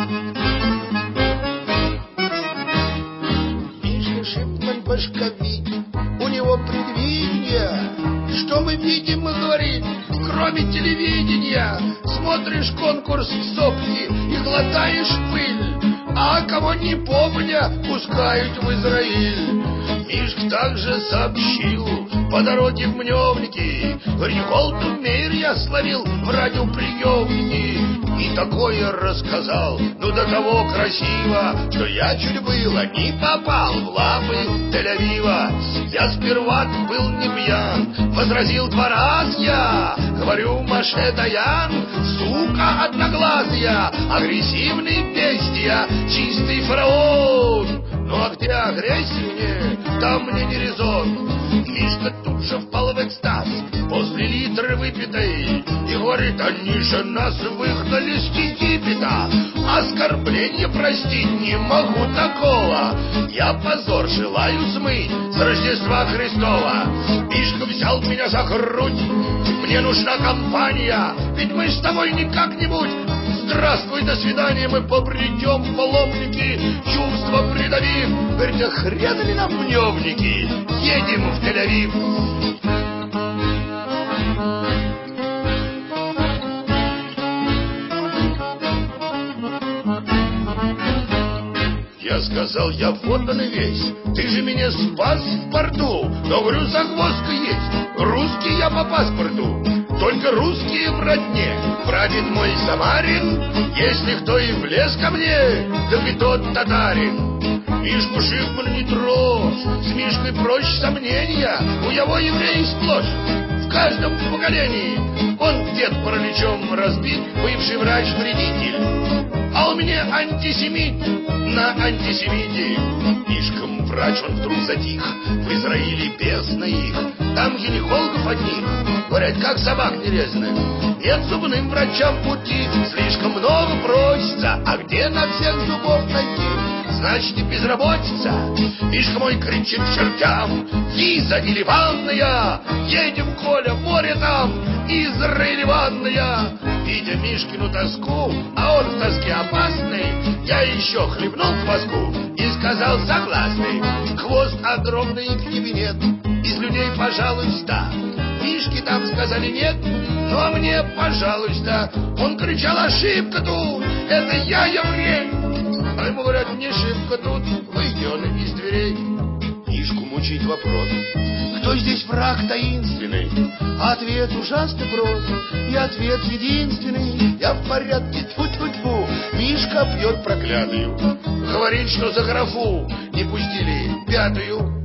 Мишка Шипман башковит, у него предвидение. Что мы видим, мы говорим, кроме телевидения. Смотришь конкурс в сопки и глотаешь пыль, а кого не помня, пускают в Израиль. Мишка также сообщил по дороге в Мневники, Риколту Мейер я словил в радиоприемнике. И такое рассказал, ну до того красиво, что я чуть было не попал в лапы Тель-Авива. Я сперва был не пьян, возразил 2 раза я. Говорю, Моше Даян, сука одноглазая, агрессивный бестия, чистый фараон. Ну а где агрессия мне, там мне не резон. Мишка тут же впал в экстаз после литры выпитой и говорит, они же нас выгнали с Египта. Оскорбление простить не могу такого. Я позор желаю смыть с Рождества Христова. Мишка взял меня за грудь, мне нужна компания, ведь мы с тобой не как-нибудь. Здравствуй, до свидания, мы побредем в паломники, чувства придавив. Говорит, а хрен ли нам Мневники, едем в Тель-Авив. Я сказал, я вот он и весь, ты же меня спас в порту. Но, говорю, загвоздка есть, русский я по паспорту, только русские в родне. Прадед мой Самарин, если кто и влез ко мне, так и тот татарин. Мишку Шипман не трожь, с Мишкой проще сомнения, у него евреи сплошь, в каждом поколении. Он дед параличом разбит, бывший врач-вредитель, а у меня антисемит на антисемите. Мишкам врач, он вдруг затих, в Израиле бездна их, там гинекологов одних, говорят, как собак нерезанных. Нет зубным врачам пути, слишком много просится, а где на всех зубов найти? Значит, и безработица. Мишка мой кричит к чертям, Лиза или ванная, едем, Коля, море там, Израиль ванная. Видя Мишкину тоску, а он в тоске опасный, я еще хлебнул кваску и сказал согласный. Хвост огромный, книги нет, из людей, пожалуйста. Мишки там сказали нет, ну а мне, пожалуйста. Он кричал, ошибка тут, это я еврей. А ему говорят, не шибко тут, выйди он из дверей. Мишку мучает вопрос, кто здесь враг таинственный? А ответ ужасно прост, и ответ единственный. Я в порядке, тьфу-тьфу-тьфу. Мишка пьет проклятую, говорит, что за графу не пустили 5-ю.